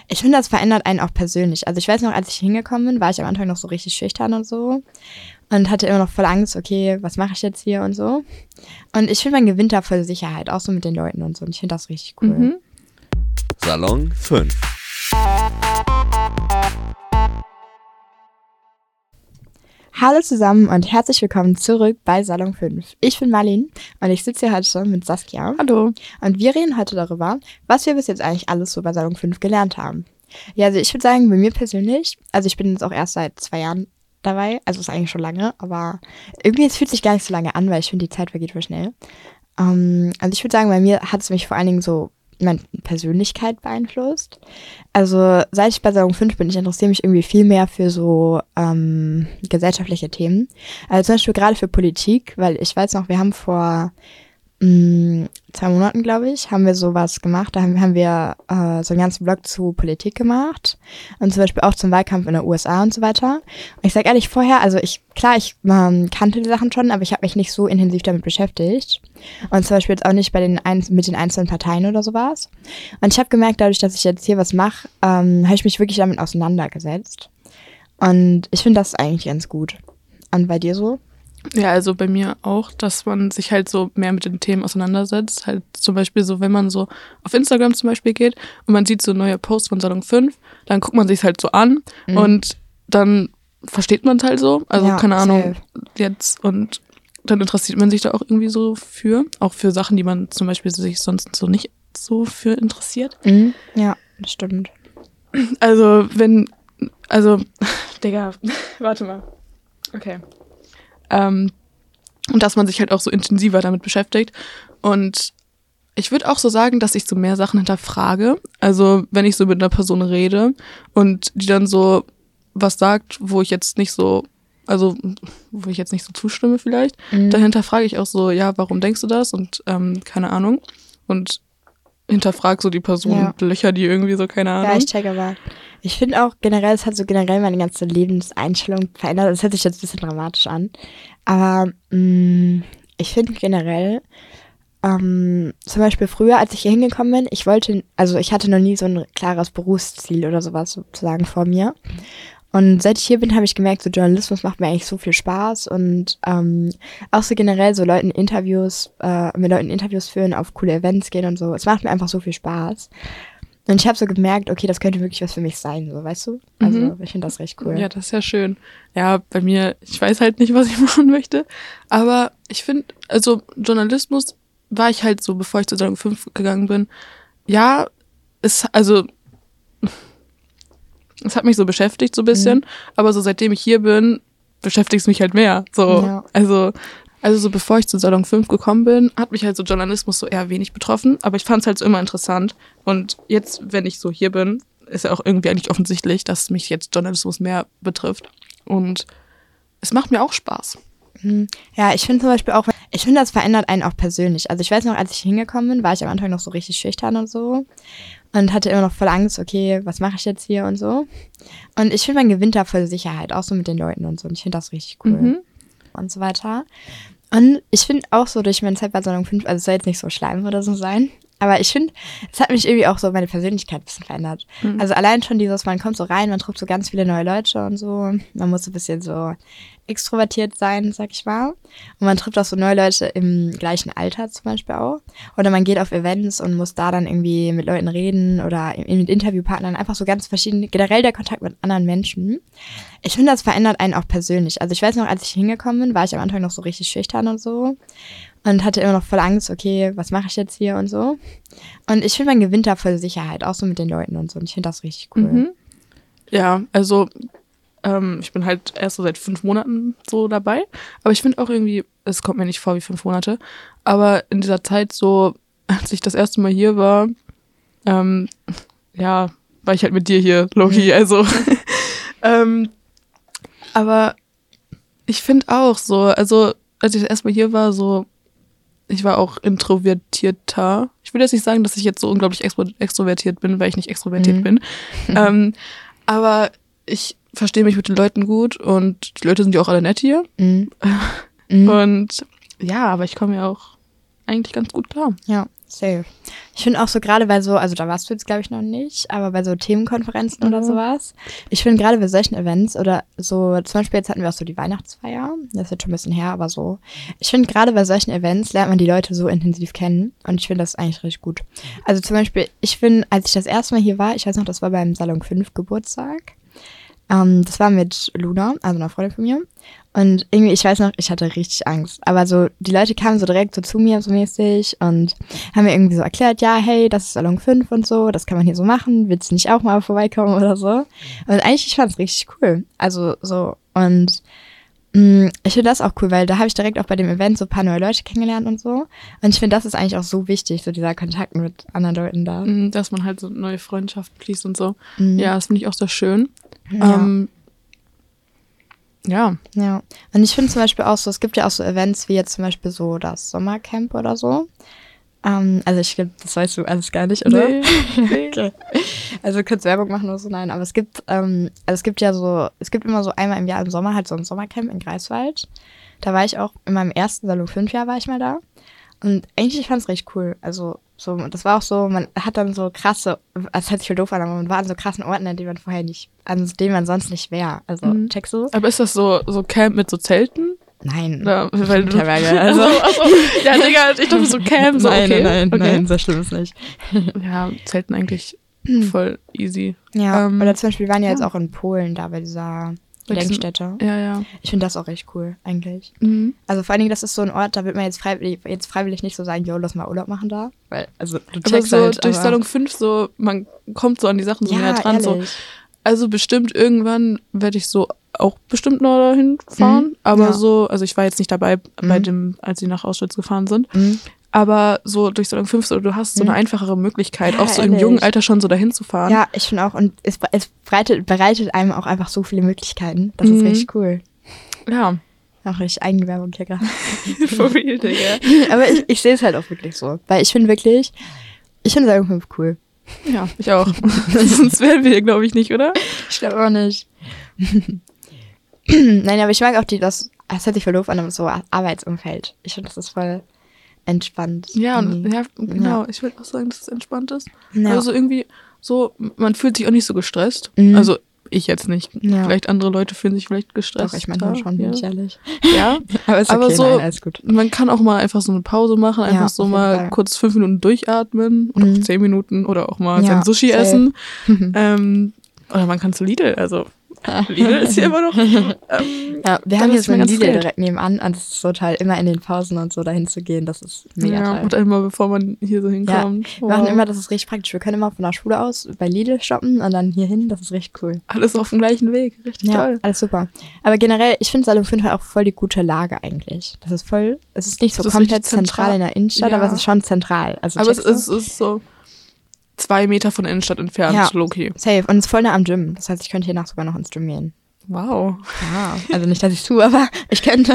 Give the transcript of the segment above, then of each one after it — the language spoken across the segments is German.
Ich finde, das verändert einen auch persönlich. Also ich weiß noch, als ich hingekommen bin, war ich am Anfang noch so richtig schüchtern und so. Und hatte immer noch voll Angst, okay, was mache ich jetzt hier und so. Und ich finde, man gewinnt da voll Sicherheit, auch so mit den Leuten und so. Und ich finde das richtig cool. Mhm. Salon 5. Hallo zusammen und herzlich willkommen zurück bei Salon 5. Ich bin Marlene und ich sitze hier heute schon mit Saskia. Hallo. Und wir reden heute darüber, was wir bis jetzt eigentlich alles so bei Salon 5 gelernt haben. Ja, also ich würde sagen, bei mir persönlich, also ich bin jetzt auch erst seit 2 Jahren dabei, also ist eigentlich schon lange, aber irgendwie es fühlt sich gar nicht so lange an, weil ich finde, die Zeit vergeht voll schnell. Also ich würde sagen, bei mir hat es mich vor allen Dingen so meine Persönlichkeit beeinflusst. Also seit ich bei Salon 5 bin, ich interessiere mich irgendwie viel mehr für so gesellschaftliche Themen. Also zum Beispiel gerade für Politik, weil ich weiß noch, wir haben vor 2 Monaten, glaube ich, haben wir sowas gemacht. Da haben wir so einen ganzen Blog zu Politik gemacht und zum Beispiel auch zum Wahlkampf in den USA und so weiter. Und ich sage ehrlich, vorher, also ich kannte die Sachen schon, aber ich habe mich nicht so intensiv damit beschäftigt. Und zum Beispiel jetzt auch nicht mit den einzelnen Parteien oder sowas. Und ich habe gemerkt, dadurch, dass ich jetzt hier was mache, habe ich mich wirklich damit auseinandergesetzt. Und ich finde das eigentlich ganz gut. Und bei dir so? Ja, also bei mir auch, dass man sich halt so mehr mit den Themen auseinandersetzt. Halt zum Beispiel so, wenn man so auf Instagram zum Beispiel geht und man sieht so neue Posts von Salon 5, dann guckt man sich halt so an und dann versteht man es halt so. Also Ja, keine Ahnung, safe. jetzt und dann interessiert man sich da auch irgendwie so für. Auch für Sachen, die man zum Beispiel sich sonst so nicht so für interessiert. Ja, das stimmt. Also Digga, warte mal. Okay. Und dass man sich halt auch so intensiver damit beschäftigt. Und ich würde auch so sagen, dass ich so mehr Sachen hinterfrage. Also wenn ich so mit einer Person rede und die dann so was sagt, wo ich jetzt nicht so zustimme vielleicht, dann hinterfrage ich auch so, ja, warum denkst du das? Und keine Ahnung. Und hinterfrage so die Person, löcher die irgendwie so, keine Ahnung. Ja, ich check aber. Ich finde auch generell, es hat so generell meine ganze Lebenseinstellung verändert. Das hört sich jetzt ein bisschen dramatisch an. Aber ich finde generell, zum Beispiel früher, als ich hier hingekommen bin, ich hatte noch nie so ein klares Berufsziel oder sowas sozusagen vor mir. Und seit ich hier bin, habe ich gemerkt, so Journalismus macht mir eigentlich so viel Spaß und auch so generell so mit Leuten Interviews führen, auf coole Events gehen und so. Es macht mir einfach so viel Spaß. Und ich habe so gemerkt, okay, das könnte wirklich was für mich sein, so, weißt du? Also ich finde das recht cool. Ja, das ist ja schön. Ja, bei mir, ich weiß halt nicht, was ich machen möchte, aber ich finde, also Journalismus war ich halt so, bevor ich zu Salon 5 gegangen bin, ja, es hat mich so beschäftigt so ein bisschen, aber so seitdem ich hier bin, beschäftigt es mich halt mehr. So, Ja. Also so bevor ich zu Salon 5 gekommen bin, hat mich halt so Journalismus so eher wenig betroffen, aber ich fand es halt so immer interessant. Und jetzt, wenn ich so hier bin, ist ja auch irgendwie eigentlich offensichtlich, dass mich jetzt Journalismus mehr betrifft. Und es macht mir auch Spaß. Ja, ich finde zum Beispiel auch, das verändert einen auch persönlich. Also ich weiß noch, als ich hingekommen bin, war ich am Anfang noch so richtig schüchtern und so. Und hatte immer noch voll Angst, okay, was mache ich jetzt hier und so. Und ich finde, man gewinnt da voll Sicherheit, auch so mit den Leuten und so. Und ich finde das richtig cool. Und so weiter. Und ich finde auch so durch meine Zeit bei Salon 5, also es soll jetzt nicht so schleim oder so sein, aber ich finde, es hat mich irgendwie auch so meine Persönlichkeit ein bisschen verändert. Also allein schon man kommt so rein, man trifft so ganz viele neue Leute und so. Man muss so ein bisschen so extrovertiert sein, sag ich mal. Und man trifft auch so neue Leute im gleichen Alter zum Beispiel auch. Oder man geht auf Events und muss da dann irgendwie mit Leuten reden oder mit Interviewpartnern. Einfach so ganz verschiedene, generell der Kontakt mit anderen Menschen. Ich finde, das verändert einen auch persönlich. Also ich weiß noch, als ich hingekommen bin, war ich am Anfang noch so richtig schüchtern und so. Und hatte immer noch voll Angst, okay, was mache ich jetzt hier und so. Und ich finde, man gewinnt da voll Sicherheit, auch so mit den Leuten und so. Und ich finde das richtig cool. Ja, also ich bin halt erst so seit 5 Monaten so dabei. Aber ich finde auch irgendwie, es kommt mir nicht vor wie 5 Monate. Aber in dieser Zeit so, als ich das erste Mal hier war, war ich halt mit dir hier, Loki. Also, aber ich finde auch so, also als ich das erste Mal hier war, so, ich war auch introvertierter. Ich will jetzt nicht sagen, dass ich jetzt so unglaublich extrovertiert bin, weil ich nicht extrovertiert bin. Aber ich verstehe mich mit den Leuten gut und die Leute sind ja auch alle nett hier. Und ja, aber ich komme ja auch eigentlich ganz gut klar. Ja, safe. Ich finde auch so gerade bei so, also da warst du jetzt glaube ich noch nicht, aber bei so Themenkonferenzen oder sowas. Ich finde gerade bei solchen Events oder so, zum Beispiel jetzt hatten wir auch so die Weihnachtsfeier, das ist jetzt schon ein bisschen her, aber so. Ich finde gerade bei solchen Events lernt man die Leute so intensiv kennen und ich finde das eigentlich richtig gut. Also zum Beispiel, ich finde, als ich das erste Mal hier war, ich weiß noch, das war beim Salon 5 Geburtstag. Das war mit Luna, also einer Freundin von mir. Und irgendwie, ich weiß noch, ich hatte richtig Angst. Aber so, die Leute kamen so direkt so zu mir so mäßig und haben mir irgendwie so erklärt, ja, hey, das ist Salon 5 und so, das kann man hier so machen, willst du nicht auch mal vorbeikommen oder so? Und eigentlich, ich fand es richtig cool. Also so, und ich finde das auch cool, weil da habe ich direkt auch bei dem Event so ein paar neue Leute kennengelernt und so. Und ich finde, das ist eigentlich auch so wichtig, so dieser Kontakt mit anderen Leuten da. Dass man halt so neue Freundschaften schließt und so. Ja, das finde ich auch sehr schön. Ja. Ja. Und ich finde zum Beispiel auch so, es gibt ja auch so Events wie jetzt zum Beispiel so das Sommercamp oder so. Also ich glaube, das weißt du alles gar nicht, oder? Nee. Okay. Also kurz Werbung machen oder so, nein. Aber es gibt immer so einmal im Jahr im Sommer halt so ein Sommercamp in Greifswald. Da war ich auch, in meinem ersten Salon 5 Jahr war ich mal da. Und eigentlich, ich fand es recht cool. Also so, das war auch so, man hat dann so krasse, es hört sich voll doof an, aber man war an so krassen Orten, an denen man vorher nicht, an denen man sonst nicht wäre. Also, checkst du? Aber ist das so Camp mit so Zelten? Nein. Oder, weil du, also, ja, Digga, ich dachte so Camp, so okay. Nein, so schlimm ist nicht. Ja, Zelten eigentlich voll easy. Ja, oder zum Beispiel, wir waren ja jetzt auch in Polen da bei dieser Gedenkstätte. Ja. Ich finde das auch echt cool, eigentlich. Mhm. Also vor allen Dingen, das ist so ein Ort, da wird man jetzt freiwillig nicht so sagen, yo, lass mal Urlaub machen da. Weil, also du Aber checkst so halt, durch Salon 5 so, man kommt so an die Sachen so näher dran. So. Also bestimmt irgendwann werde ich so auch bestimmt noch dahin fahren. Aber so, also ich war jetzt nicht dabei bei dem, als sie nach Auschwitz gefahren sind. Aber so durch Salon 5, so, du hast so eine einfachere Möglichkeit, Ja, auch so ehrlich. im jungen Alter schon so dahin zu fahren. Ja, ich finde auch, und es bereitet einem auch einfach so viele Möglichkeiten. Das ist richtig cool. Ja. Auch richtig Eigenwerbung hier gerade. For real, Digga. Aber ich sehe es halt auch wirklich so. Weil ich finde Salon 5 cool. Ja, ich auch. Sonst wären wir hier, glaube ich, nicht, oder? Ich glaube auch nicht. Nein, aber ich mag auch das hört sich voll doof an, aber so Arbeitsumfeld. Ich finde, das ist voll entspannt. Ja, genau. Ich würde auch sagen, dass es entspannt ist. Ja. Also irgendwie so, man fühlt sich auch nicht so gestresst. Also ich jetzt nicht. Ja. Vielleicht andere Leute fühlen sich vielleicht gestresst. Doch, ich manchmal schon, bin ich ehrlich. Ja, Aber ist okay, aber so, nein, alles gut. man kann auch mal einfach so eine Pause machen, einfach Ja, so auf jeden mal Fall. kurz 5 Minuten durchatmen oder auch 10 Minuten oder auch mal Ja, sein Sushi safe. essen. Oder man kann zu Lidl, also Lidl ist hier immer noch. Ja, wir dann haben ist hier so mir ein ganz Lidl wild. direkt nebenan und es ist so toll, immer in den Pausen und so dahin zu gehen, das ist mega Ja, toll. und einmal bevor man hier so Ja, hinkommt. wir machen immer, das ist richtig praktisch. Wir können immer von der Schule aus bei Lidl shoppen und dann hier hin, das ist richtig cool. Alles auf dem gleichen Weg, richtig Ja, toll. alles super. Aber generell, ich finde Salon 5 halt auch voll die gute Lage eigentlich. Das ist voll, es ist nicht so Es ist komplett richtig zentral. zentral in der Innenstadt, Ja. aber es ist schon zentral. Also Aber es checkst du? ist so 2 Meter von der Innenstadt entfernt, Ja. Loki. Safe. Und es ist voll nah am Gym. Das heißt, ich könnte hier nach sogar noch ins Gym gehen. Wow. Ja, also nicht, dass ich es tue, aber ich könnte.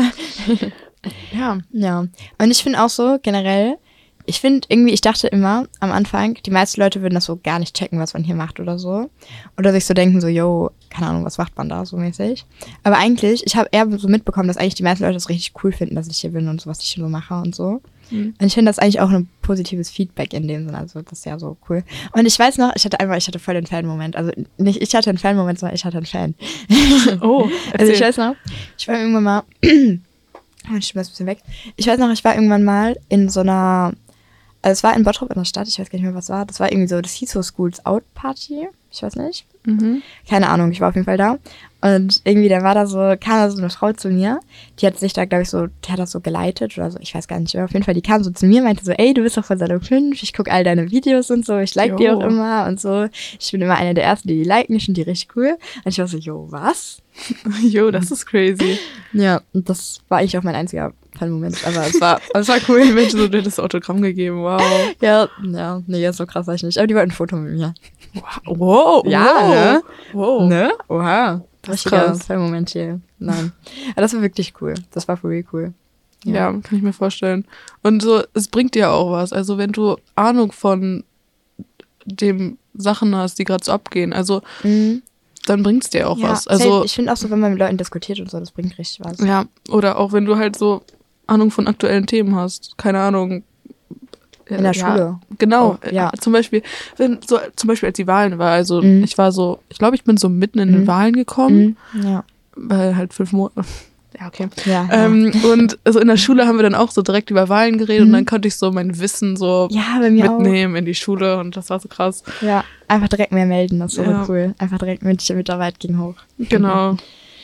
Ja. Ja. Und ich finde auch so, generell, ich dachte immer am Anfang, die meisten Leute würden das so gar nicht checken, was man hier macht oder so. Oder sich so denken so, yo, keine Ahnung, was macht man da so mäßig. Aber eigentlich, ich habe eher so mitbekommen, dass eigentlich die meisten Leute das richtig cool finden, dass ich hier bin und so, was ich hier so mache und so. Und ich finde das eigentlich auch ein positives Feedback in dem Sinne, also das ist ja so cool. Und ich weiß noch, ich hatte voll den Fan-Moment, also nicht ich hatte einen Fan-Moment, sondern ich hatte einen Fan. Oh, Also ich erzähl. weiß noch, ich war irgendwann mal, ich schmeiß ein bisschen weg. Ich weiß noch, ich war irgendwann mal in so einer, also es war in Bottrop in der Stadt, ich weiß gar nicht mehr, was war. Das war irgendwie so, das hieß so Schools Out Party, ich weiß nicht. Keine Ahnung, ich war auf jeden Fall da. Und irgendwie, kam da so eine Frau zu mir, die hat sich da, glaube ich, so, die hat das so geleitet oder so, ich weiß gar nicht mehr. Auf jeden Fall, die kam so zu mir, meinte so, ey, du bist doch von Salon 5, ich gucke all deine Videos und so, ich like die Jo. auch immer und so. Ich bin immer eine der Ersten, die liken, ich finde die richtig cool. Und ich war so, jo, was? Jo, das ist crazy. Ja, und das war eigentlich auch mein einziger Fan-Moment, aber es war cool. Mensch, so dir das Autogramm gegeben, wow. Ja, nee, so krass war ich nicht. Aber die wollten ein Foto mit mir. Wow. Ja, wow. ne? Wow. Ne? Oha. Das ist Richtiger krass. Fan-Moment hier. Nein. Aber das war wirklich cool. Das war for real cool. Ja, kann ich mir vorstellen. Und so, es bringt dir auch was. Also wenn du Ahnung von dem Sachen hast, die gerade so abgehen, also dann bringt's dir auch was. Also safe. Ich finde auch so, wenn man mit Leuten diskutiert und so, das bringt richtig was. ja, oder auch wenn du halt so Ahnung von aktuellen Themen hast. Keine Ahnung, In der Schule. Genau. Oh, ja. Zum Beispiel, als die Wahlen war, also ich glaube, ich bin so mitten in den Wahlen gekommen. Ja. Weil halt 5 Monate. Ja, okay. Ja, und also in der Schule haben wir dann auch so direkt über Wahlen geredet und dann konnte ich so mein Wissen so bei mir mitnehmen in die Schule und das war so krass. Ja, einfach direkt mehr melden, das ist so cool. Einfach direkt Mitarbeit ging hoch. Genau.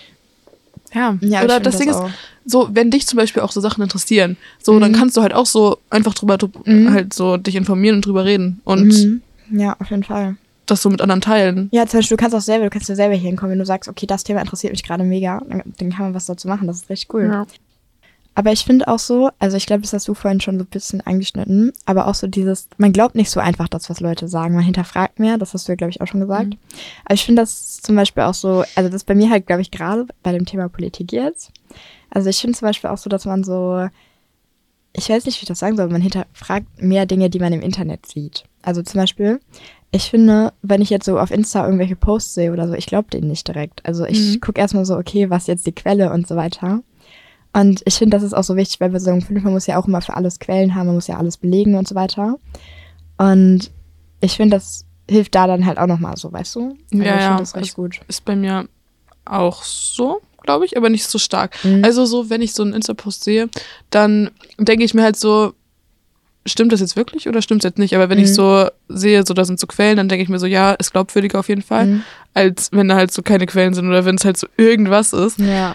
Ja, oder das Ding ist, so, wenn dich zum Beispiel auch so Sachen interessieren, so, dann kannst du halt auch so einfach drüber halt so dich informieren und drüber reden und ja, auf jeden Fall. Das so mit anderen teilen. Ja, zum Beispiel, du kannst ja selber hier hinkommen, wenn du sagst, okay, das Thema interessiert mich gerade mega, dann kann man was dazu machen, das ist richtig cool. Ja. Aber ich finde auch so, also ich glaube, das hast du vorhin schon so ein bisschen angeschnitten, aber auch so dieses, man glaubt nicht so einfach das, was Leute sagen, man hinterfragt mehr, das hast du ja, glaube ich, auch schon gesagt. Aber ich finde das zum Beispiel auch so, also das ist bei mir halt, glaube ich, gerade bei dem Thema Politik jetzt. Also ich finde zum Beispiel auch so, dass man so, ich weiß nicht, wie ich das sagen soll, man hinterfragt mehr Dinge, die man im Internet sieht. Also zum Beispiel, ich finde, wenn ich jetzt so auf Insta irgendwelche Posts sehe oder so, ich glaube denen nicht direkt. Also ich gucke erstmal so, okay, was ist jetzt die Quelle und so weiter. Und ich finde, das ist auch so wichtig, weil bei Salon 5, man muss ja auch immer für alles Quellen haben, man muss ja alles belegen und so weiter. Und ich finde, das hilft da dann halt auch nochmal so, weißt du? Also ich finde das richtig gut. Ist bei mir auch so, glaube ich, aber nicht so stark. Also so, wenn ich so einen Insta-Post sehe, dann denke ich mir halt so, stimmt das jetzt wirklich oder stimmt es jetzt nicht? Aber wenn ich so sehe, so da sind so Quellen, dann denke ich mir so, ja, ist glaubwürdiger auf jeden Fall, als wenn da halt so keine Quellen sind oder wenn es halt so irgendwas ist. Ja.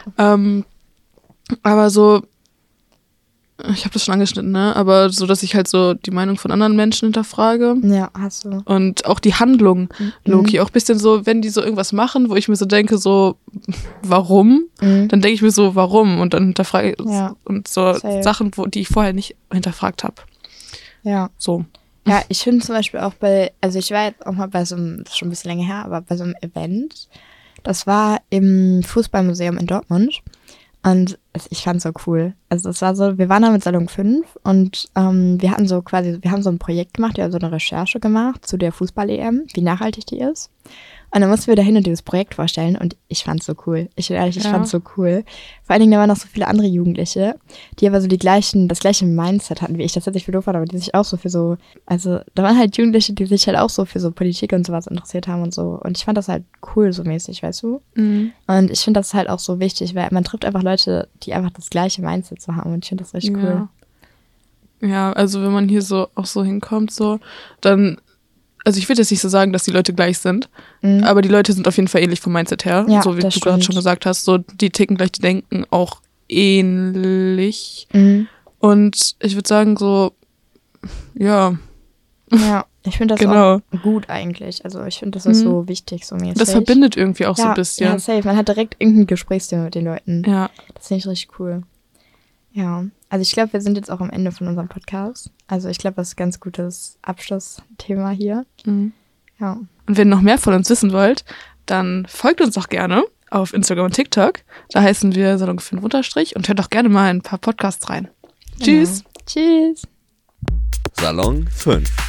Aber so, ich habe das schon angeschnitten, ne? Aber so, dass ich halt so die Meinung von anderen Menschen hinterfrage. Ja, hast du. Und auch die Handlung, Loki, auch ein bisschen so, wenn die so irgendwas machen, wo ich mir so denke, so, warum? Dann denke ich mir so, warum? Und dann hinterfrage ich und so Sachen, die ich vorher nicht hinterfragt habe. Ja. So. Ja, ich finde zum Beispiel auch also ich war jetzt auch mal bei so einem, das ist schon ein bisschen länger her, aber bei so einem Event, das war im Fußballmuseum in Dortmund. Und ich fand's so cool. Also es war so, wir waren da mit Salon 5 und wir haben so ein Projekt gemacht, wir haben so eine Recherche gemacht zu der Fußball-EM, wie nachhaltig die ist. Und dann mussten wir dahin und dieses Projekt vorstellen und ich fand's so cool. Ich bin ehrlich, ich fand's so cool. Vor allen Dingen, da waren noch so viele andere Jugendliche, die aber so das gleiche Mindset hatten wie ich. Das hört sich für doof an, aber die sich auch so für so, also da waren halt Jugendliche, die sich halt auch so für so Politik und sowas interessiert haben und so. Und ich fand das halt cool so mäßig, weißt du? Und ich finde das halt auch so wichtig, weil man trifft einfach Leute, die einfach das gleiche Mindset so haben und ich finde das richtig cool. Ja, also wenn man hier so auch so hinkommt, so, dann, also ich würde jetzt nicht so sagen, dass die Leute gleich sind, aber die Leute sind auf jeden Fall ähnlich vom Mindset her, ja, so wie du gerade schon gesagt hast, so die ticken gleich, die denken auch ähnlich und ich würde sagen so, ja. Ja, ich finde das auch gut eigentlich, also ich finde das ist so wichtig, so mäßig. Das verbindet irgendwie auch so ein bisschen. Ja, safe, man hat direkt irgendein Gesprächsthema mit den Leuten. Ja. Das finde ich richtig cool. Ja, also ich glaube, wir sind jetzt auch am Ende von unserem Podcast. Also ich glaube, das ist ein ganz gutes Abschlussthema hier. Ja. Und wenn ihr noch mehr von uns wissen wollt, dann folgt uns doch gerne auf Instagram und TikTok. Da heißen wir Salon5_ und hört doch gerne mal ein paar Podcasts rein. Tschüss. Tschüss. Salon 5.